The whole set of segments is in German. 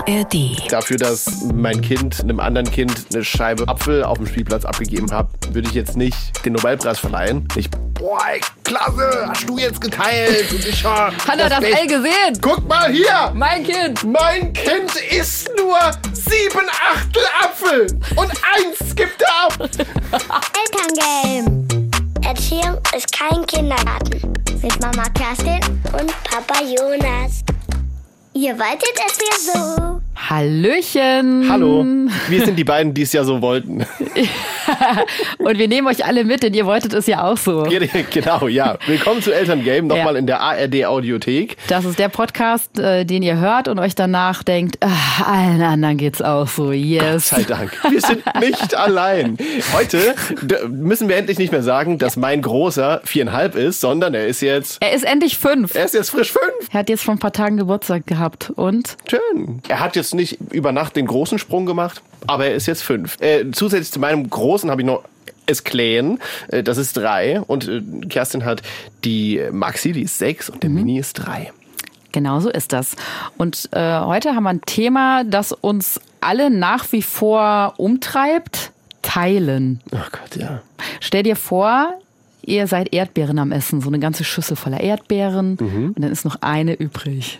ARD. Dafür, dass mein Kind einem anderen Kind eine Scheibe Apfel auf dem Spielplatz abgegeben hat, würde ich jetzt nicht den Nobelpreis verleihen. Boah, ey, klasse, hast du jetzt geteilt? Und ich Hat er das Ei gesehen? Guck mal hier! Mein Kind! Mein Kind isst nur 7/8 Apfel und 1 gibt er ab. Elterngame. Erziehung ist kein Kindergarten. Mit Mama Kerstin und Papa Jonas. Ihr wolltet es ja so. Hallöchen! Hallo, wir sind die beiden, die es ja so wollten. Und wir nehmen euch alle mit, denn ihr wolltet es ja auch so. Genau, ja. Willkommen zu Elterngame, nochmal in der ARD-Audiothek. Das ist der Podcast, den ihr hört und euch danach denkt, allen anderen geht's auch so, yes. Gott sei Dank, wir sind nicht allein. Heute müssen wir endlich nicht mehr sagen, dass mein Großer 4,5 ist, sondern er ist endlich 5. Er ist jetzt frisch 5. Er hat jetzt vor ein paar Tagen Geburtstag gehabt und? Schön. Er hat jetzt nicht über Nacht den großen Sprung gemacht, aber er ist jetzt 5. Zusätzlich zu meinem Großen habe ich noch es Klein, das ist 3. Und Kerstin hat die Maxi, die ist 6 und der Mini ist 3. Genau so ist das. Und heute haben wir ein Thema, das uns alle nach wie vor umtreibt. Teilen. Oh Gott, ja. Stell dir vor, ihr seid Erdbeeren am Essen, so eine ganze Schüssel voller Erdbeeren und dann ist noch eine übrig.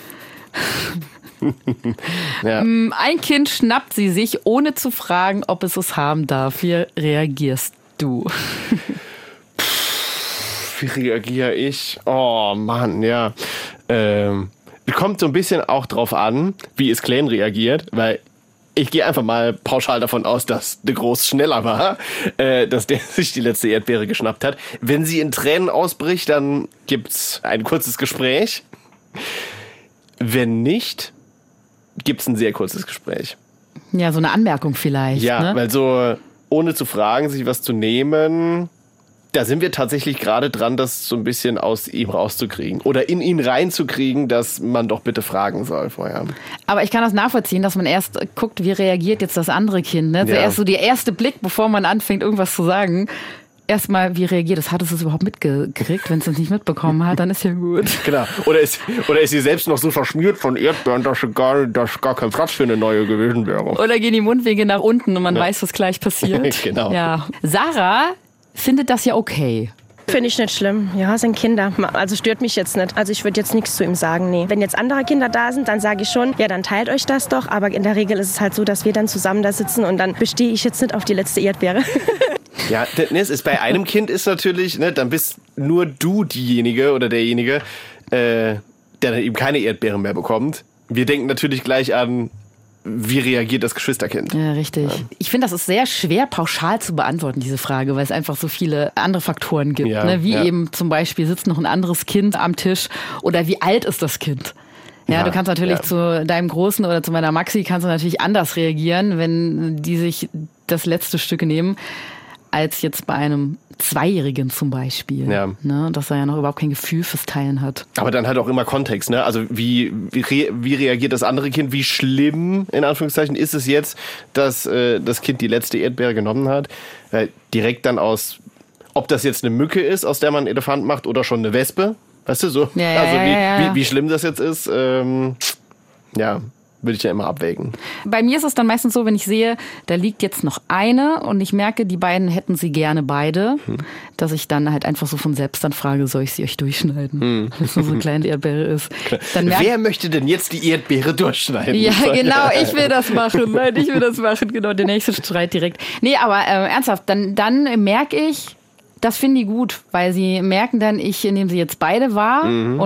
Ja. Ein Kind schnappt sie sich, ohne zu fragen, ob es haben darf. Wie reagierst du? Wie reagiere ich? Oh Mann, ja. Kommt so ein bisschen auch drauf an, wie es Klein reagiert, weil ich gehe einfach mal pauschal davon aus, dass der Groß schneller war, dass der sich die letzte Erdbeere geschnappt hat. Wenn sie in Tränen ausbricht, dann gibt's ein kurzes Gespräch. Wenn nicht, gibt's ein sehr kurzes Gespräch. Ja, so eine Anmerkung vielleicht. Ja, ne? weil so ohne zu fragen, sich was zu nehmen, da sind wir tatsächlich gerade dran, das so ein bisschen aus ihm rauszukriegen. Oder in ihn reinzukriegen, dass man doch bitte fragen soll vorher. Aber ich kann das nachvollziehen, dass man erst guckt, wie reagiert jetzt das andere Kind. Ne? Ja. Zuerst so der erste Blick, bevor man anfängt, irgendwas zu sagen. Erstmal, wie reagiert es? Hat es überhaupt mitgekriegt? Wenn es das nicht mitbekommen hat, dann ist ja gut. Genau. Oder ist sie selbst noch so verschmiert von Erdbeeren, dass gar kein Platz für eine neue gewesen wäre. Oder gehen die Mundwinkel nach unten und man weiß, was gleich passiert. Genau. Ja. Sarah findet das ja okay. Finde ich nicht schlimm. Ja, sind Kinder. Also stört mich jetzt nicht. Also ich würde jetzt nichts zu ihm sagen, nee. Wenn jetzt andere Kinder da sind, dann sage ich schon, ja, dann teilt euch das doch. Aber in der Regel ist es halt so, dass wir dann zusammen da sitzen und dann bestehe ich jetzt nicht auf die letzte Erdbeere. Ja, es ist bei einem Kind ist natürlich, ne, dann bist nur du diejenige oder derjenige, der dann eben keine Erdbeeren mehr bekommt. Wir denken natürlich gleich an, wie reagiert das Geschwisterkind? Ja, richtig. Ja. Ich finde, das ist sehr schwer pauschal zu beantworten, diese Frage, weil es einfach so viele andere Faktoren gibt. Ja, ne? Wie eben zum Beispiel sitzt noch ein anderes Kind am Tisch oder wie alt ist das Kind? Ja, du kannst natürlich zu deinem Großen oder zu meiner Maxi kannst du natürlich anders reagieren, wenn die sich das letzte Stück nehmen, als jetzt bei einem Zweijährigen zum Beispiel. Ja. Ne, dass er ja noch überhaupt kein Gefühl fürs Teilen hat. Aber dann halt auch immer Kontext, ne? Also wie reagiert das andere Kind? Wie schlimm, in Anführungszeichen, ist es jetzt, dass das Kind die letzte Erdbeere genommen hat? Direkt dann aus, ob das jetzt eine Mücke ist, aus der man einen Elefant macht, oder schon eine Wespe. Weißt du, so? Ja, wie schlimm das jetzt ist, würde ich ja immer abwägen. Bei mir ist es dann meistens so, wenn ich sehe, da liegt jetzt noch eine und ich merke, die beiden hätten sie gerne beide, dass ich dann halt einfach so von selbst dann frage, soll ich sie euch durchschneiden? Wenn es nur so eine kleine Erdbeere ist. Dann wer möchte denn jetzt die Erdbeere durchschneiden? Ja, genau, ich will das machen. Nein, ich will das machen. Genau, der nächste Streit direkt. Nee, aber ernsthaft, dann merke ich, das finden die gut, weil sie merken dann, ich nehme sie jetzt beide wahr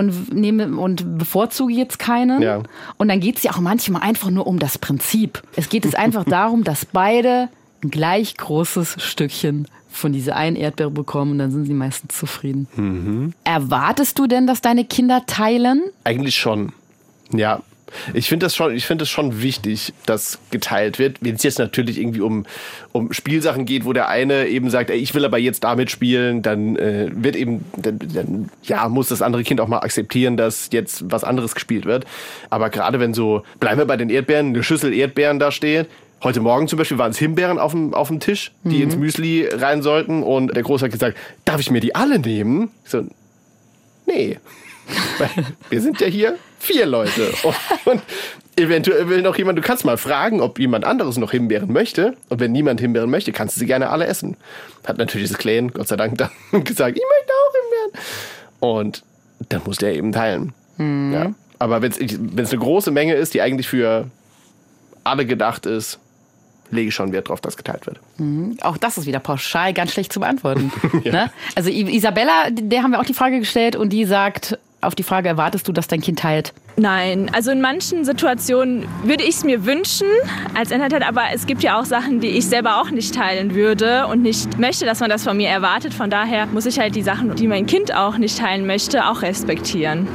und bevorzuge jetzt keinen. Ja. Und dann geht es ja auch manchmal einfach nur um das Prinzip. Es geht jetzt einfach darum, dass beide ein gleich großes Stückchen von dieser einen Erdbeere bekommen und dann sind sie meistens zufrieden. Mhm. Erwartest du denn, dass deine Kinder teilen? Eigentlich schon, ja. Ich finde es schon wichtig, dass geteilt wird. Wenn es jetzt natürlich irgendwie um Spielsachen geht, wo der eine eben sagt, ey, ich will aber jetzt damit spielen, dann wird eben, dann muss das andere Kind auch mal akzeptieren, dass jetzt was anderes gespielt wird. Aber gerade wenn so, bleiben wir bei den Erdbeeren, eine Schüssel Erdbeeren da steht. Heute Morgen zum Beispiel waren es Himbeeren auf dem Tisch, die ins Müsli rein sollten. Und der Große hat gesagt, darf ich mir die alle nehmen? Ich so, nee. Weil wir sind ja hier 4 Leute. Und Eventuell will noch jemand, du kannst mal fragen, ob jemand anderes noch Himbeeren möchte. Und wenn niemand Himbeeren möchte, kannst du sie gerne alle essen. Hat natürlich das Clan, Gott sei Dank, dann gesagt, ich möchte auch Himbeeren. Und dann muss der eben teilen. Ja. Aber wenn es eine große Menge ist, die eigentlich für alle gedacht ist, lege ich schon Wert drauf, dass geteilt wird. Auch das ist wieder pauschal ganz schlecht zu beantworten. Ja. Ne? Also Isabella, der haben wir auch die Frage gestellt und die sagt auf die Frage, erwartest du, dass dein Kind teilt? Nein, also in manchen Situationen würde ich es mir wünschen als Elternteil, aber es gibt ja auch Sachen, die ich selber auch nicht teilen würde und nicht möchte, dass man das von mir erwartet. Von daher muss ich halt die Sachen, die mein Kind auch nicht teilen möchte, auch respektieren.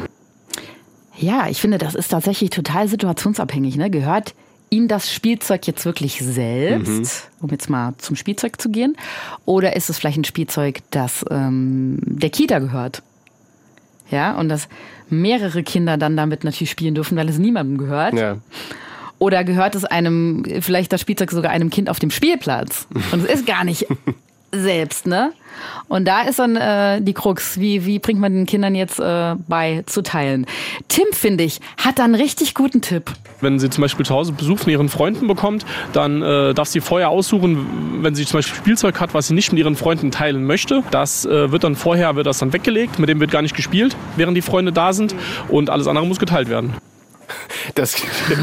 Ja, ich finde, das ist tatsächlich total situationsabhängig. Ne? Gehört ihm das Spielzeug jetzt wirklich selbst, um jetzt mal zum Spielzeug zu gehen? Oder ist es vielleicht ein Spielzeug, das der Kita gehört? Ja, und dass mehrere Kinder dann damit natürlich spielen dürfen, weil es niemandem gehört. Ja. Oder gehört es vielleicht das Spielzeug sogar einem Kind auf dem Spielplatz? Und es ist gar nicht selbst, ne? Und da ist dann die Krux. Wie bringt man den Kindern jetzt bei, zu teilen? Tim, finde ich, hat da einen richtig guten Tipp. Wenn sie zum Beispiel zu Hause Besuch von ihren Freunden bekommt, dann darf sie vorher aussuchen, wenn sie zum Beispiel Spielzeug hat, was sie nicht mit ihren Freunden teilen möchte. Das wird dann weggelegt, mit dem wird gar nicht gespielt, während die Freunde da sind und alles andere muss geteilt werden. Das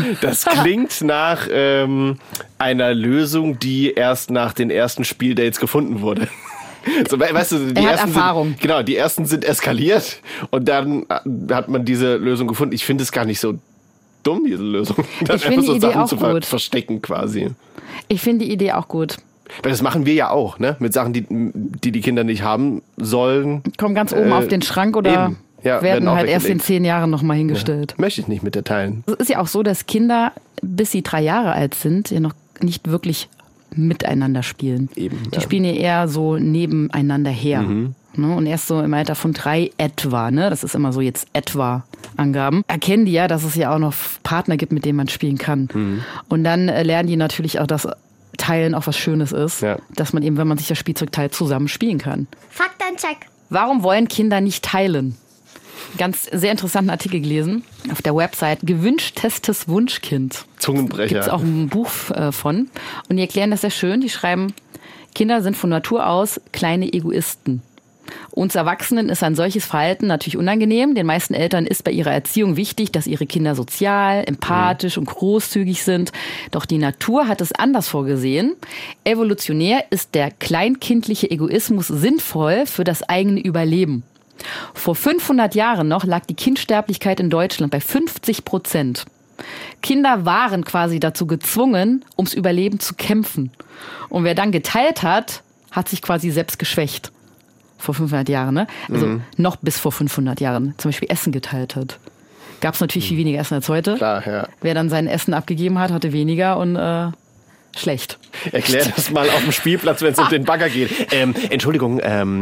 klingt nach einer Lösung, die erst nach den ersten Spieldates gefunden wurde. So, weißt du, die ersten sind eskaliert und dann hat man diese Lösung gefunden. Ich finde es gar nicht so dumm, diese Lösung. Ich finde die Idee auch gut. Verstecken quasi. Ich finde die Idee auch gut. Weil das machen wir ja auch, ne? Mit Sachen, die Kinder nicht haben sollen. Kommen ganz oben auf den Schrank oder werden halt erst in 10 Jahren nochmal hingestellt. Ja, möchte ich nicht mit der teilen. Es ist ja auch so, dass Kinder, bis sie 3 Jahre alt sind, ja noch nicht wirklich miteinander spielen. Eben, die spielen ja eher so nebeneinander her. Ne? Und erst so im Alter von 3 etwa, ne? Das ist immer so jetzt etwa Angaben, erkennen die ja, dass es ja auch noch Partner gibt, mit denen man spielen kann. Und dann lernen die natürlich auch, dass Teilen auch was Schönes ist, dass man eben, wenn man sich das Spielzeug teilt, zusammen spielen kann. Faktencheck. Warum wollen Kinder nicht teilen? Ganz sehr interessanten Artikel gelesen auf der Website Gewünschtestes Wunschkind. Zungenbrecher. Gibt es auch ein Buch von. Und die erklären das sehr schön. Die schreiben, Kinder sind von Natur aus kleine Egoisten. Uns Erwachsenen ist ein solches Verhalten natürlich unangenehm. Den meisten Eltern ist bei ihrer Erziehung wichtig, dass ihre Kinder sozial, empathisch und großzügig sind. Doch die Natur hat es anders vorgesehen. Evolutionär ist der kleinkindliche Egoismus sinnvoll für das eigene Überleben. Vor 500 Jahren noch lag die Kindsterblichkeit in Deutschland bei 50%. Kinder waren quasi dazu gezwungen, ums Überleben zu kämpfen. Und wer dann geteilt hat, hat sich quasi selbst geschwächt. Vor 500 Jahren, ne? Also noch bis vor 500 Jahren. Zum Beispiel Essen geteilt hat. Gab es natürlich viel weniger Essen als heute. Klar, ja. Wer dann sein Essen abgegeben hat, hatte weniger und schlecht. Erklär das mal auf dem Spielplatz, wenn es um den Bagger geht. Entschuldigung,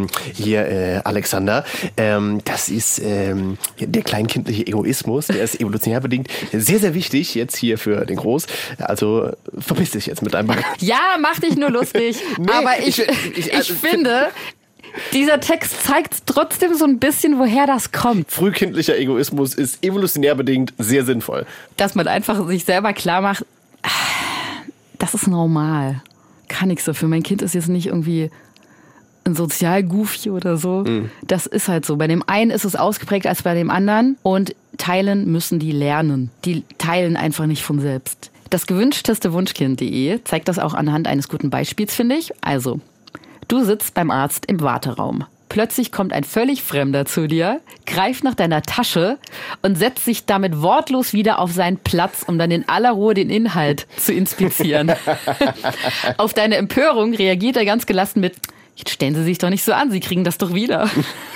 hier Alexander, das ist der kleinkindliche Egoismus, der ist evolutionär bedingt sehr, sehr wichtig jetzt hier für den Groß. Also verpiss dich jetzt mit deinem Bagger. Ja, mach dich nur lustig. Nee, aber ich finde, dieser Text zeigt trotzdem so ein bisschen, woher das kommt. Frühkindlicher Egoismus ist evolutionär bedingt sehr sinnvoll. Dass man einfach sich selber klar macht, das ist normal. Kann nichts dafür. Mein Kind ist jetzt nicht irgendwie ein Sozialgoofy oder so. Das ist halt so. Bei dem einen ist es ausgeprägt als bei dem anderen. Und teilen müssen die lernen. Die teilen einfach nicht von selbst. Das gewünschteste Wunschkind.de zeigt das auch anhand eines guten Beispiels, finde ich. Also, du sitzt beim Arzt im Warteraum. Plötzlich kommt ein völlig Fremder zu dir, greift nach deiner Tasche und setzt sich damit wortlos wieder auf seinen Platz, um dann in aller Ruhe den Inhalt zu inspizieren. Auf deine Empörung reagiert er ganz gelassen mit: Jetzt stellen Sie sich doch nicht so an, Sie kriegen das doch wieder.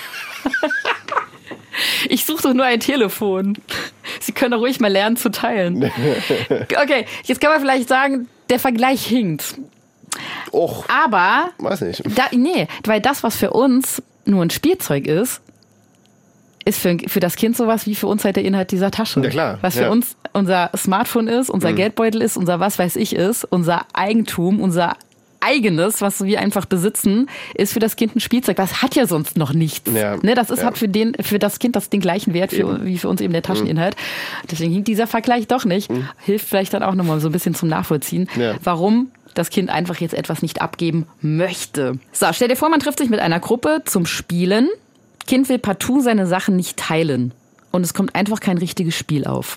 Ich suche doch nur ein Telefon. Sie können doch ruhig mal lernen zu teilen. Okay, jetzt kann man vielleicht sagen, der Vergleich hinkt. Och, aber weiß nicht. Weil das, was für uns nur ein Spielzeug ist für das Kind sowas wie für uns halt der Inhalt dieser Tasche. Ja, klar. Was für uns unser Smartphone ist, unser Geldbeutel ist, unser was weiß ich ist, unser Eigentum, unser Eigenes, was wir einfach besitzen, ist für das Kind ein Spielzeug. Das hat ja sonst noch nichts. Ja. Ne, das ist, hat für das Kind den gleichen Wert wie für uns eben der Tascheninhalt. Deswegen hinkt dieser Vergleich doch nicht. Hilft vielleicht dann auch nochmal so ein bisschen zum Nachvollziehen, warum das Kind einfach jetzt etwas nicht abgeben möchte. So, stell dir vor, man trifft sich mit einer Gruppe zum Spielen. Kind will partout seine Sachen nicht teilen. Und es kommt einfach kein richtiges Spiel auf.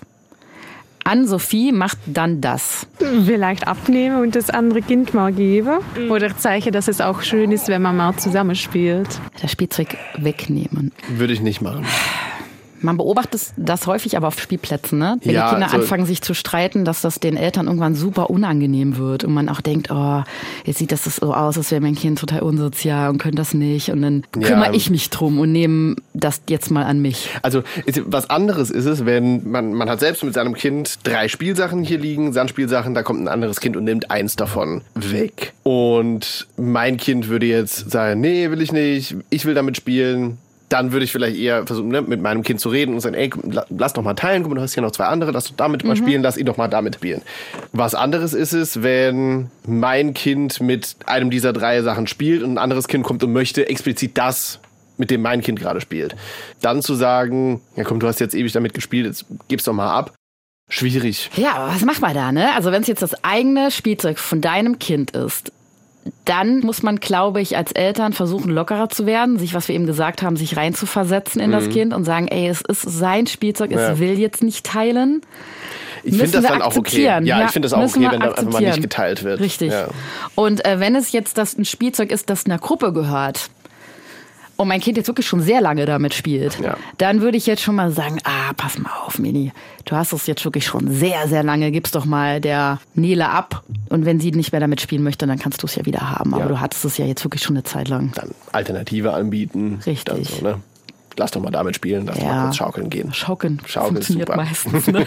Ann-Sophie macht dann das. Vielleicht abnehmen und das andere Kind mal geben. Oder zeigen, dass es auch schön ist, wenn man mal zusammenspielt. Das Spielzeug wegnehmen. Würde ich nicht machen. Man beobachtet das häufig aber auf Spielplätzen, ne? Wenn die Kinder anfangen, sich zu streiten, dass das den Eltern irgendwann super unangenehm wird. Und man auch denkt, oh, jetzt sieht das so aus, als wäre mein Kind total unsozial und könnte das nicht. Und dann kümmere ich mich drum und nehme das jetzt mal an mich. Also was anderes ist es, wenn man hat selbst mit seinem Kind 3 Spielsachen hier liegen, Sandspielsachen, da kommt ein anderes Kind und nimmt eins davon weg. Und mein Kind würde jetzt sagen, nee, will ich nicht, ich will damit spielen. Dann würde ich vielleicht eher versuchen, mit meinem Kind zu reden und sagen, ey, lass doch mal teilen, guck mal, du hast hier noch 2 andere, lass doch damit mal spielen, lass ihn doch mal damit spielen. Was anderes ist es, wenn mein Kind mit einem dieser 3 Sachen spielt und ein anderes Kind kommt und möchte explizit das, mit dem mein Kind gerade spielt. Dann zu sagen, ja komm, du hast jetzt ewig damit gespielt, jetzt gib's doch mal ab. Schwierig. Ja, aber was macht man da, ne? Also wenn es jetzt das eigene Spielzeug von deinem Kind ist, dann muss man, glaube ich, als Eltern versuchen, lockerer zu werden, sich, was wir eben gesagt haben, sich reinzuversetzen in das Kind und sagen, ey, es ist sein Spielzeug, es will jetzt nicht teilen. Ich finde das dann auch okay. Ja, ich finde das auch okay, wenn da einfach mal nicht geteilt wird. Richtig. Ja. Und wenn es jetzt ein Spielzeug ist, das einer Gruppe gehört, und mein Kind jetzt wirklich schon sehr lange damit spielt, dann würde ich jetzt schon mal sagen, pass mal auf, Mini, du hast es jetzt wirklich schon sehr, sehr lange, gib's doch mal der Nele ab. Und wenn sie nicht mehr damit spielen möchte, dann kannst du es ja wieder haben. Aber du hattest es ja jetzt wirklich schon eine Zeit lang. Dann Alternative anbieten. Richtig. Dann so, ne? Lass doch mal damit spielen, lass mal kurz schaukeln gehen. Schaukeln funktioniert super. Meistens. Ne?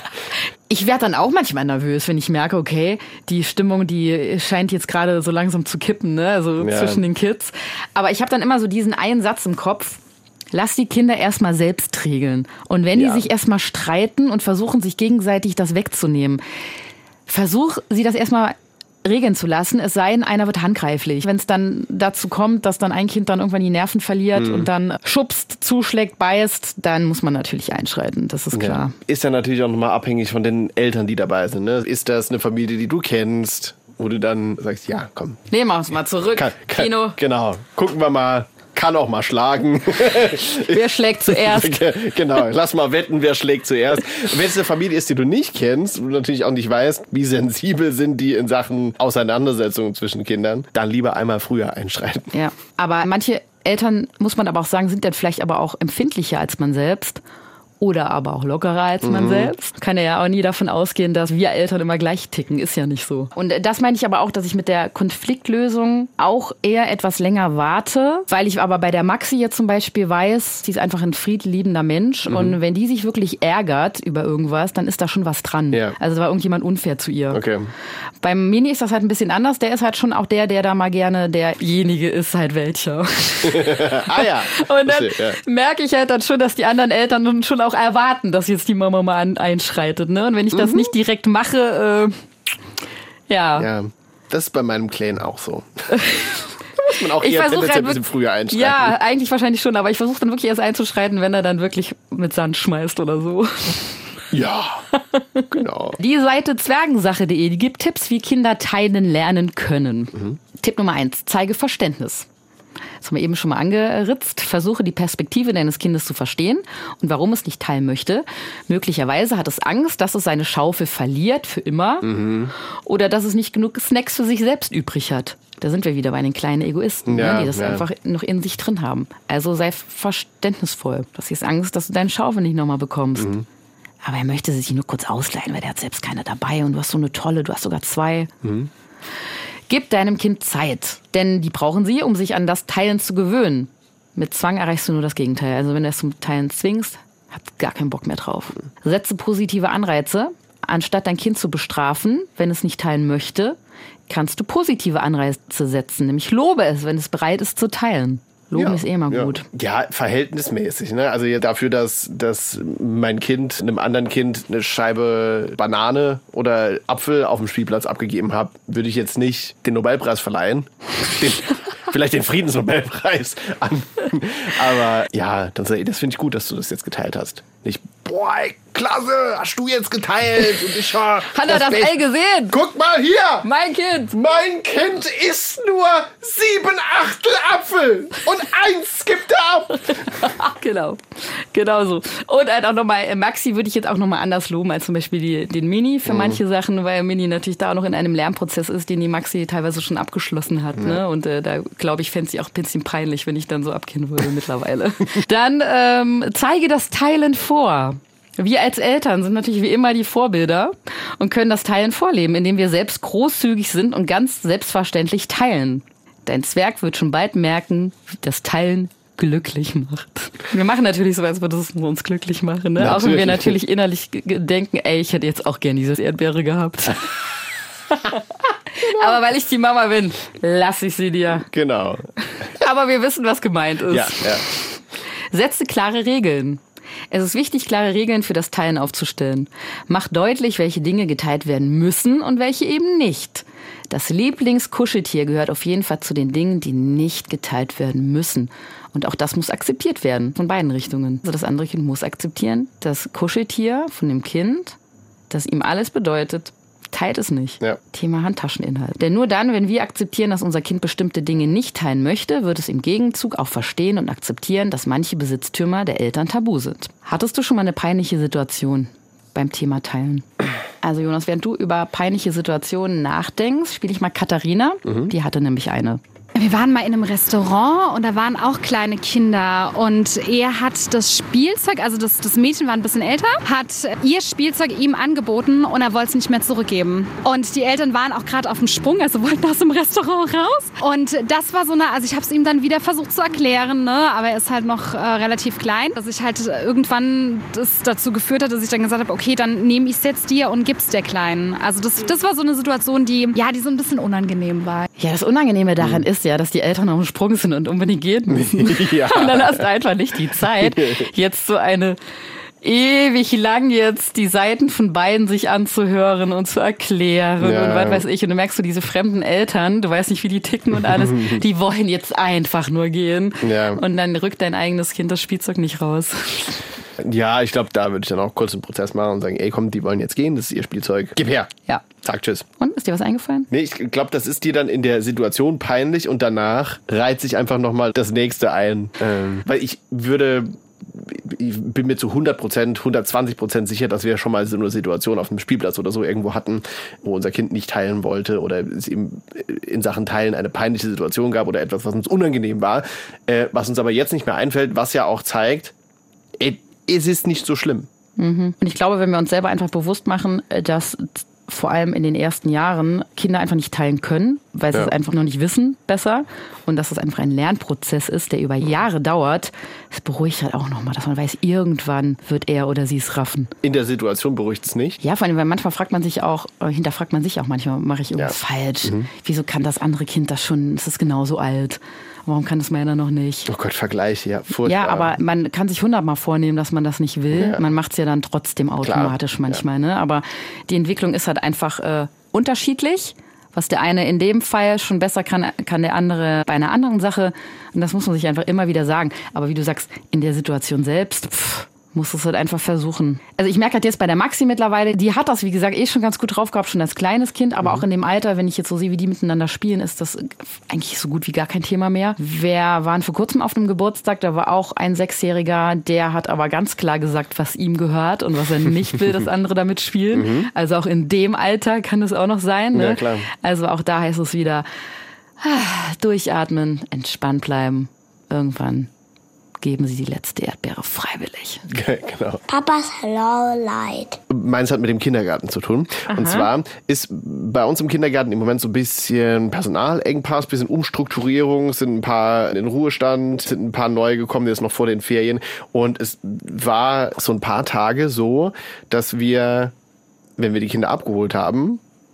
Ich werde dann auch manchmal nervös, wenn ich merke, okay, die Stimmung, die scheint jetzt gerade so langsam zu kippen, ne? Also zwischen den Kids. Aber ich habe dann immer so diesen einen Satz im Kopf: Lass die Kinder erstmal selbst regeln. Und wenn die sich erstmal streiten und versuchen, sich gegenseitig das wegzunehmen, versuch sie das erstmal regeln zu lassen, es sei denn, einer wird handgreiflich. Wenn es dann dazu kommt, dass dann ein Kind dann irgendwann die Nerven verliert und dann schubst, zuschlägt, beißt, dann muss man natürlich einschreiten, das ist klar. Ist ja natürlich auch nochmal abhängig von den Eltern, die dabei sind. Ne? Ist das eine Familie, die du kennst, wo du dann sagst, ja, komm. Nehmen wir uns mal zurück, Kino. Genau, gucken wir mal. Kann auch mal schlagen. Wer schlägt zuerst? Genau, lass mal wetten, wer schlägt zuerst. Wenn es eine Familie ist, die du nicht kennst und natürlich auch nicht weißt, wie sensibel sind die in Sachen Auseinandersetzungen zwischen Kindern, dann lieber einmal früher einschreiten. Ja, aber manche Eltern, muss man aber auch sagen, sind dann vielleicht aber auch empfindlicher als man selbst. Oder aber auch lockerer als man selbst. Kann ja auch nie davon ausgehen, dass wir Eltern immer gleich ticken. Ist ja nicht so. Und das meine ich aber auch, dass ich mit der Konfliktlösung auch eher etwas länger warte. Weil ich aber bei der Maxi jetzt zum Beispiel weiß, sie ist einfach ein friedliebender Mensch. Und wenn die sich wirklich ärgert über irgendwas, dann ist da schon was dran. Ja. Also war irgendjemand unfair zu ihr. Okay. Beim Mini ist das halt ein bisschen anders. Der ist halt schon auch der da mal gerne derjenige ist halt welcher. Ja. Und dann merke ich halt dann schon, dass die anderen Eltern schon auch erwarten, dass jetzt die Mama mal einschreitet. Ne? Und wenn ich das nicht direkt mache, Ja, das ist bei meinem Kleinen auch so. Muss man auch eher tendenziell ein bisschen früher einschreiten. Ja, eigentlich wahrscheinlich schon, aber ich versuche dann wirklich erst einzuschreiten, wenn er dann wirklich mit Sand schmeißt oder so. Ja, genau. Die Seite zwergensache.de, die gibt Tipps, wie Kinder teilen lernen können. Tipp Nummer 1, zeige Verständnis. Das haben wir eben schon mal angeritzt. Versuche die Perspektive deines Kindes zu verstehen und warum es nicht teilen möchte. Möglicherweise hat es Angst, dass es seine Schaufel verliert für immer oder dass es nicht genug Snacks für sich selbst übrig hat. Da sind wir wieder bei den kleinen Egoisten, die das einfach noch in sich drin haben. Also sei verständnisvoll. Du hast jetzt Angst, dass du deine Schaufel nicht nochmal bekommst. Aber er möchte sich nur kurz ausleihen, weil der hat selbst keine dabei und du hast so eine tolle, du hast sogar 2. Gib deinem Kind Zeit, denn die brauchen sie, um sich an das Teilen zu gewöhnen. Mit Zwang erreichst du nur das Gegenteil. Also wenn du es zum Teilen zwingst, hat gar keinen Bock mehr drauf. Setze positive Anreize. Anstatt dein Kind zu bestrafen, wenn es nicht teilen möchte, kannst du positive Anreize setzen. Nämlich lobe es, wenn es bereit ist zu teilen. Loben ist eh immer gut. Ja, verhältnismäßig. Ne? Also dafür, dass mein Kind einem anderen Kind eine Scheibe Banane oder Apfel auf dem Spielplatz abgegeben hat, würde ich jetzt nicht den Nobelpreis verleihen. Vielleicht den Friedensnobelpreis an. Aber ja, das finde ich gut, dass du das jetzt geteilt hast. Nicht, boah, ey, klasse, hast du jetzt geteilt. Und ich Hat er das Ei gesehen? Guck mal hier. Mein Kind. Mein Kind isst nur 7/8 Apfel. Und 1 gibt er ab. Genau so. Und halt auch nochmal, Maxi würde ich jetzt auch nochmal anders loben als zum Beispiel den Mini für manche Sachen, weil Mini natürlich da auch noch in einem Lernprozess ist, den die Maxi teilweise schon abgeschlossen hat. Ne? Und da glaube ich, fände sie auch ein bisschen peinlich, wenn ich dann so abgehen würde mittlerweile. Dann zeige das Teilen vor. Wir als Eltern sind natürlich wie immer die Vorbilder und können das Teilen vorleben, indem wir selbst großzügig sind und ganz selbstverständlich teilen. Dein Zwerg wird schon bald merken, wie das Teilen glücklich macht. Wir machen natürlich so, als würde es uns glücklich machen. Ne? Auch wenn wir natürlich innerlich denken, ey, ich hätte jetzt auch gern dieses Erdbeere gehabt. Aber weil ich die Mama bin, lasse ich sie dir. Genau. Aber wir wissen, was gemeint ist. Ja. Setze klare Regeln. Es ist wichtig, klare Regeln für das Teilen aufzustellen. Mach deutlich, welche Dinge geteilt werden müssen und welche eben nicht. Das Lieblingskuscheltier gehört auf jeden Fall zu den Dingen, die nicht geteilt werden müssen. Und auch das muss akzeptiert werden, von beiden Richtungen. Also das andere Kind muss akzeptieren, das Kuscheltier von dem Kind, das ihm alles bedeutet, teilt es nicht. Ja. Thema Handtascheninhalt. Denn nur dann, wenn wir akzeptieren, dass unser Kind bestimmte Dinge nicht teilen möchte, wird es im Gegenzug auch verstehen und akzeptieren, dass manche Besitztümer der Eltern tabu sind. Hattest du schon mal eine peinliche Situation beim Thema Teilen? Also Jonas, während du über peinliche Situationen nachdenkst, spiele ich mal Katharina. Die hatte nämlich eine. Wir waren mal in einem Restaurant und da waren auch kleine Kinder und er hat das Spielzeug, also das Mädchen war ein bisschen älter, hat ihr Spielzeug ihm angeboten und er wollte es nicht mehr zurückgeben. Und die Eltern waren auch gerade auf dem Sprung, also wollten aus dem Restaurant raus. Und das war so also ich habe es ihm dann wieder versucht zu erklären, ne? Aber er ist halt noch relativ klein, dass ich halt irgendwann das dazu geführt hat, dass ich dann gesagt habe, okay, dann nehme ich es jetzt dir und gib's der Kleinen. Also das war so eine Situation, die so ein bisschen unangenehm war. Ja, das Unangenehme daran ist ja, dass die Eltern auf dem Sprung sind und unbedingt gehen müssen. Ja. Und dann hast du einfach nicht die Zeit, jetzt so eine ewig lang jetzt die Seiten von beiden sich anzuhören und zu erklären und was weiß ich. Und du merkst so diese fremden Eltern, du weißt nicht, wie die ticken und alles, die wollen jetzt einfach nur gehen. Ja. Und dann rückt dein eigenes Kind das Spielzeug nicht raus. Ja, ich glaube, da würde ich dann auch kurz einen Prozess machen und sagen, ey, komm, die wollen jetzt gehen, das ist ihr Spielzeug. Gib her. Ja. Sag tschüss. Und, ist dir was eingefallen? Nee, ich glaube, das ist dir dann in der Situation peinlich und danach reiht sich einfach nochmal das Nächste ein. Weil ich bin mir zu 100%, 120% sicher, dass wir schon mal so eine Situation auf dem Spielplatz oder so irgendwo hatten, wo unser Kind nicht teilen wollte oder es ihm in Sachen Teilen eine peinliche Situation gab oder etwas, was uns unangenehm war, was uns aber jetzt nicht mehr einfällt, was ja auch zeigt, es ist nicht so schlimm. Und ich glaube, wenn wir uns selber einfach bewusst machen, dass vor allem in den ersten Jahren Kinder einfach nicht teilen können, weil sie es einfach noch nicht wissen besser und dass es einfach ein Lernprozess ist, der über Jahre dauert, das beruhigt halt auch nochmal, dass man weiß, irgendwann wird er oder sie es raffen. In der Situation beruhigt es nicht? Ja, vor allem, weil manchmal hinterfragt man sich auch manchmal, mache ich irgendwas falsch? Wieso kann das andere Kind das schon, es ist genauso alt? Warum kann das meiner noch nicht? Oh Gott, Vergleich, ja, furchtbar. Ja, aber man kann sich 100-mal vornehmen, dass man das nicht will. Ja. Man macht es ja dann trotzdem automatisch manchmal. Ne? Aber die Entwicklung ist halt einfach unterschiedlich. Was der eine in dem Fall schon besser kann der andere bei einer anderen Sache. Und das muss man sich einfach immer wieder sagen. Aber wie du sagst, in der Situation selbst, muss es halt einfach versuchen. Also ich merke halt jetzt bei der Maxi mittlerweile, die hat das, wie gesagt, schon ganz gut drauf gehabt, schon als kleines Kind, aber auch in dem Alter, wenn ich jetzt so sehe, wie die miteinander spielen, ist das eigentlich so gut wie gar kein Thema mehr. Wir waren vor kurzem auf einem Geburtstag, da war auch ein 6-Jähriger, der hat aber ganz klar gesagt, was ihm gehört und was er nicht will, dass andere damit spielen. Also auch in dem Alter kann es auch noch sein. Ne? Ja, klar. Also auch da heißt es wieder, durchatmen, entspannt bleiben, irgendwann geben Sie die letzte Erdbeere freiwillig. Genau. Papas Lowlight. Meins hat mit dem Kindergarten zu tun. Aha. Und zwar ist bei uns im Kindergarten im Moment so ein bisschen Personalengpass, ein bisschen Umstrukturierung, sind ein paar in den Ruhestand, sind ein paar neu gekommen, die ist noch vor den Ferien. Und es war so ein paar Tage so, dass wir, wenn wir die Kinder abgeholt haben,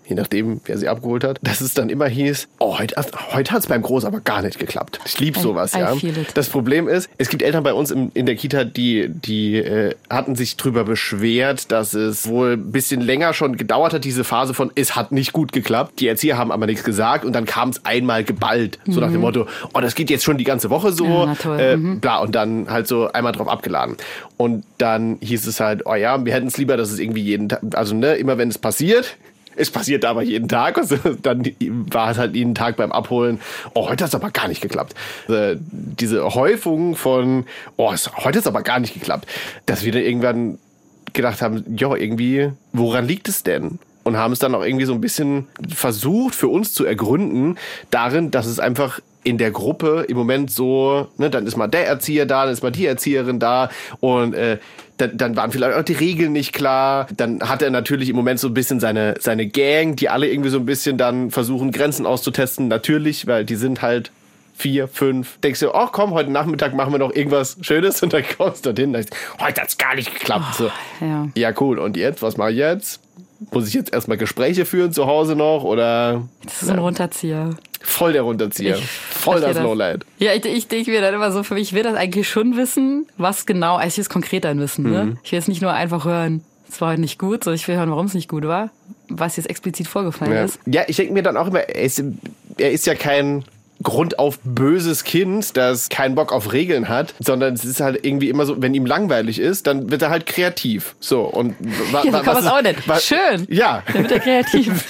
je nachdem, wer sie abgeholt hat, dass es dann immer hieß, heute hat es beim Groß aber gar nicht geklappt. Ich liebe sowas, ja. Das Problem ist, es gibt Eltern bei uns in der Kita, die hatten sich drüber beschwert, dass es wohl ein bisschen länger schon gedauert hat, diese Phase von, es hat nicht gut geklappt. Die Erzieher haben aber nichts gesagt und dann kam es einmal geballt. So nach dem Motto, das geht jetzt schon die ganze Woche so. Ja, bla, und dann halt so einmal drauf abgeladen. Und dann hieß es halt, wir hätten es lieber, dass es irgendwie jeden Tag, also immer wenn es passiert aber jeden Tag. Also dann war es halt jeden Tag beim Abholen, heute hat es aber gar nicht geklappt. Diese Häufung von, heute hat es aber gar nicht geklappt, dass wir dann irgendwann gedacht haben, irgendwie, woran liegt es denn? Und haben es dann auch irgendwie so ein bisschen versucht, für uns zu ergründen, darin, dass es einfach in der Gruppe im Moment so, dann ist mal der Erzieher da, dann ist mal die Erzieherin da und dann waren vielleicht auch die Regeln nicht klar. Dann hat er natürlich im Moment so ein bisschen seine Gang, die alle irgendwie so ein bisschen dann versuchen, Grenzen auszutesten. Natürlich, weil die sind halt 4, 5. Denkst du, komm, heute Nachmittag machen wir noch irgendwas Schönes und dann kommst du dorthin und denkst, heute hat's gar nicht geklappt. So. Ja, cool. Und jetzt? Was mache ich jetzt? Muss ich jetzt erstmal Gespräche führen zu Hause noch oder? Das ist ein Runterzieher. Voll der Runterzieher. Voll das Lowlight. Ja, ich denke mir dann immer so, für mich, ich will das eigentlich schon wissen, was genau, also ich will es konkreter wissen. Ne? Ich will es nicht nur einfach hören, es war heute nicht gut, sondern ich will hören, warum es nicht gut war, was jetzt explizit vorgefallen ist. Ja, ich denke mir dann auch immer, er ist ja kein grundauf böses Kind, das keinen Bock auf Regeln hat, sondern es ist halt irgendwie immer so, wenn ihm langweilig ist, dann wird er halt kreativ. So, und so kann man es auch nicht. Schön. Ja. Dann wird er kreativ.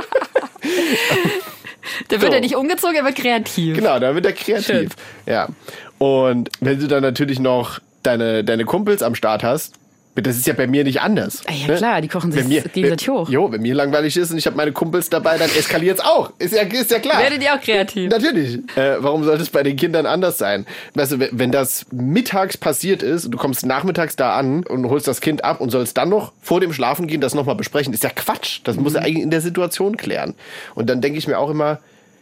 Der wird ja nicht umgezogen, er wird kreativ. Genau, dann wird er kreativ. Schön. Ja. Und wenn du dann natürlich noch deine Kumpels am Start hast, das ist ja bei mir nicht anders. Ja klar, die kochen sich gegenseitig hoch. Wenn mir langweilig ist und ich habe meine Kumpels dabei, dann eskaliert es auch. Ist ja klar. Werdet ihr auch kreativ? Natürlich. Warum sollte es bei den Kindern anders sein? Weißt du, wenn das mittags passiert ist und du kommst nachmittags da an und holst das Kind ab und sollst dann noch vor dem Schlafengehen das nochmal besprechen, ist ja Quatsch. Das muss er eigentlich in der Situation klären. Und dann denke ich mir auch immer,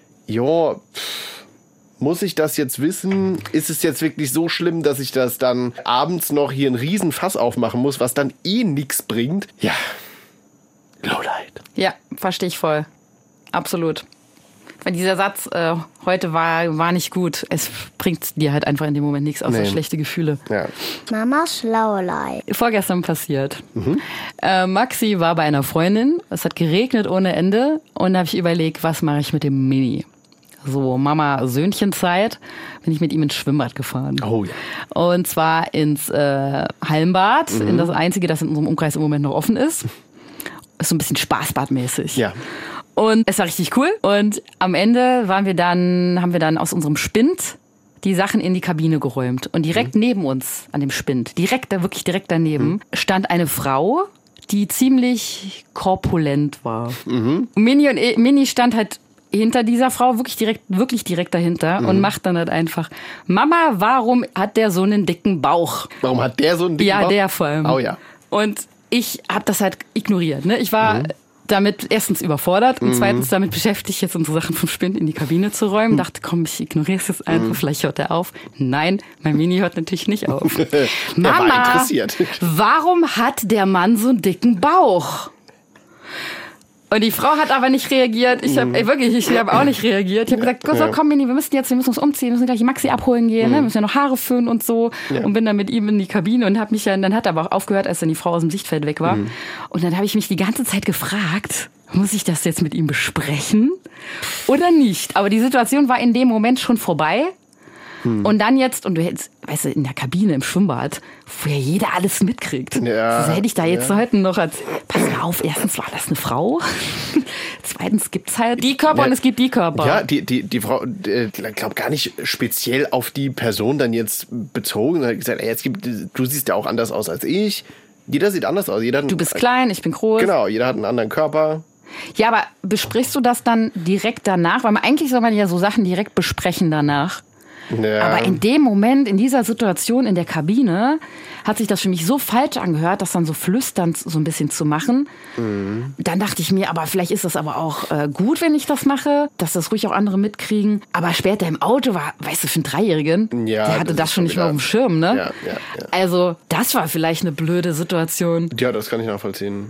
muss ich das jetzt wissen? Ist es jetzt wirklich so schlimm, dass ich das dann abends noch hier einen riesen Fass aufmachen muss, was dann nichts bringt? Ja, Lowlight. Ja, verstehe ich voll. Absolut. Weil dieser Satz heute war nicht gut. Es bringt dir halt einfach in dem Moment nichts außer schlechte Gefühle. Ja. Mamas Lowlight. Vorgestern passiert. Maxi war bei einer Freundin. Es hat geregnet ohne Ende. Und da habe ich überlegt, was mache ich mit dem Mini? So Mama-Söhnchen-Zeit bin ich mit ihm ins Schwimmbad gefahren. Oh ja. Und zwar ins Hallenbad, in das einzige, das in unserem Umkreis im Moment noch offen ist. Ist so ein bisschen spaßbadmäßig. Ja. Und es war richtig cool. Und am Ende haben wir dann aus unserem Spind die Sachen in die Kabine geräumt. Und direkt neben uns, an dem Spind, wirklich direkt daneben, stand eine Frau, die ziemlich korpulent war. Mini stand halt hinter dieser Frau, wirklich direkt dahinter und macht dann halt einfach, Mama, warum hat der so einen dicken Bauch? Warum hat der so einen dicken Bauch? Ja, der vor allem. Oh ja. Und ich habe das halt ignoriert. Ne? Ich war damit erstens überfordert und zweitens damit beschäftigt, jetzt unsere Sachen vom Spind in die Kabine zu räumen. Dachte, komm, ich ignoriere es jetzt einfach, vielleicht hört er auf. Nein, mein Mini hört natürlich nicht auf. Mama, war interessiert. Warum hat der Mann so einen dicken Bauch? Und die Frau hat aber nicht reagiert. Ich habe auch nicht reagiert. Ich habe gesagt, so, komm, Mini, wir müssen uns umziehen, wir müssen gleich die Maxi abholen gehen, ne? Wir müssen ja noch Haare föhnen und so. Ja. Und bin dann mit ihm in die Kabine und dann hat er aber auch aufgehört, als dann die Frau aus dem Sichtfeld weg war. Und dann habe ich mich die ganze Zeit gefragt, muss ich das jetzt mit ihm besprechen oder nicht? Aber die Situation war in dem Moment schon vorbei. Und dann jetzt, und du hättest, weißt du, in der Kabine im Schwimmbad, wo ja jeder alles mitkriegt. Ja, also hätte ich da jetzt heute noch pass mal auf, erstens war das eine Frau. Zweitens gibt's halt die Körper und es gibt die Körper. Ja, die Frau, glaube gar nicht speziell auf die Person dann jetzt bezogen. Hat gesagt, du siehst ja auch anders aus als ich. Jeder sieht anders aus. Du bist klein, ich bin groß. Genau, jeder hat einen anderen Körper. Ja, aber besprichst du das dann direkt danach? Weil eigentlich soll man ja so Sachen direkt besprechen danach. Ja. Aber in dem Moment, in dieser Situation in der Kabine, hat sich das für mich so falsch angehört, das dann so flüsternd so ein bisschen zu machen. Dann dachte ich mir, aber vielleicht ist das aber auch gut, wenn ich das mache, dass das ruhig auch andere mitkriegen. Aber später im Auto war, weißt du, für einen Dreijährigen, der hatte das schon nicht mehr auf dem Schirm, ne? Ja. Also, das war vielleicht eine blöde Situation. Ja, das kann ich nachvollziehen.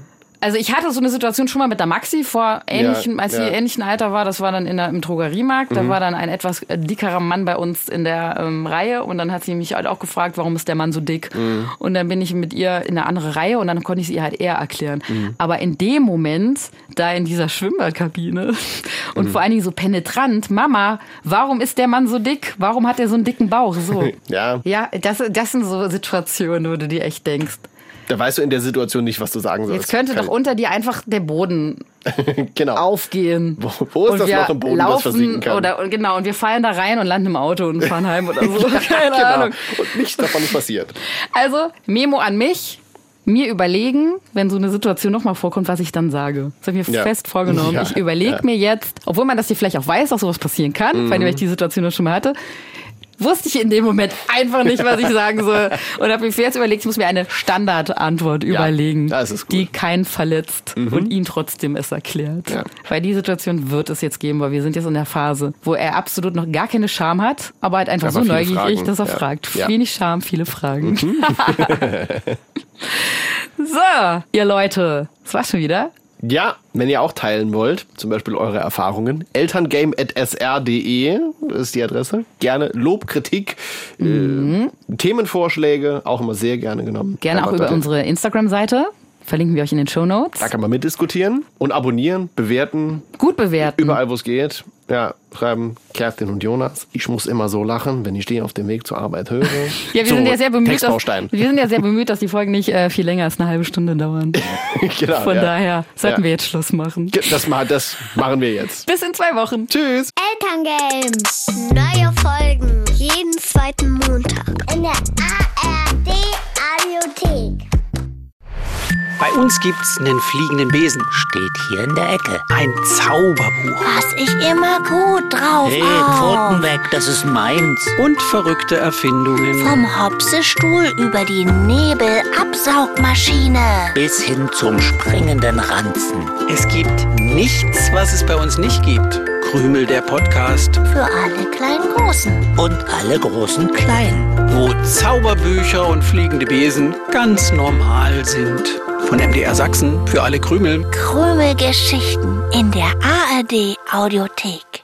Also ich hatte so eine Situation schon mal mit der Maxi vor ähnlichen, als sie ähnlichen Alter war. Das war dann im Drogeriemarkt. Da war dann ein etwas dickerer Mann bei uns in der Reihe und dann hat sie mich halt auch gefragt, warum ist der Mann so dick? Und dann bin ich mit ihr in eine andere Reihe und dann konnte ich sie halt eher erklären. Aber in dem Moment, da in dieser Schwimmbadkabine und vor allen Dingen so penetrant, Mama, warum ist der Mann so dick? Warum hat er so einen dicken Bauch? So. Ja, das sind so Situationen, wo du dir echt denkst. Da weißt du in der Situation nicht, was du sagen sollst. Jetzt könnte doch unter dir einfach der Boden aufgehen. Wo ist das Loch im Boden, das versinken kann? Und wir fallen da rein und landen im Auto und fahren heim oder so. Keine Ahnung. Und nichts davon ist passiert. Also, Memo an mich. Mir überlegen, wenn so eine Situation nochmal vorkommt, was ich dann sage. Das habe ich mir fest vorgenommen. Ja. Ich überlege mir jetzt, obwohl man das hier vielleicht auch weiß, dass sowas passieren kann, weil ich die Situation schon mal hatte, wusste ich in dem Moment einfach nicht, was ich sagen soll. Und habe mir jetzt überlegt, ich muss mir eine Standardantwort überlegen, das ist gut. die keinen verletzt und ihn trotzdem es erklärt. Ja. Weil die Situation wird es jetzt geben, weil wir sind jetzt in der Phase, wo er absolut noch gar keine Scham hat, aber halt einfach so neugierig, dass er fragt. Wenig Scham, viele Fragen. So, ihr Leute, das war's schon wieder. Ja, wenn ihr auch teilen wollt, zum Beispiel eure Erfahrungen, elterngame@sr.de ist die Adresse. Gerne Lob, Kritik, Themenvorschläge, auch immer sehr gerne genommen. Gerne einfach auch über unsere Instagram-Seite. Verlinken wir euch in den Shownotes. Da kann man mitdiskutieren und abonnieren, bewerten. Gut bewerten. Überall, wo es geht. Ja, schreiben Kerstin und Jonas. Ich muss immer so lachen, wenn ich den auf dem Weg zur Arbeit höre. Ja, wir sind ja sehr bemüht, dass die Folgen nicht viel länger als eine halbe Stunde dauern. Genau, Von daher sollten wir jetzt Schluss machen. Das machen wir jetzt. Bis in 2 Wochen. Tschüss. Elterngame. Neue Folgen jeden zweiten Montag in der ARD-Audiothek. Bei uns gibt's einen fliegenden Besen. Steht hier in der Ecke. Ein Zauberbuch. Was ich immer gut drauf Hey, hab. Pfoten weg, das ist meins. Und verrückte Erfindungen. Vom Hopsestuhl über die Nebelabsaugmaschine. Bis hin zum springenden Ranzen. Es gibt nichts, was es bei uns nicht gibt. Krümel, der Podcast. Für alle kleinen Großen. Und alle großen Kleinen. Wo Zauberbücher und fliegende Besen ganz normal sind. Von MDR Sachsen für alle Krümel. Krümelgeschichten in der ARD-Audiothek.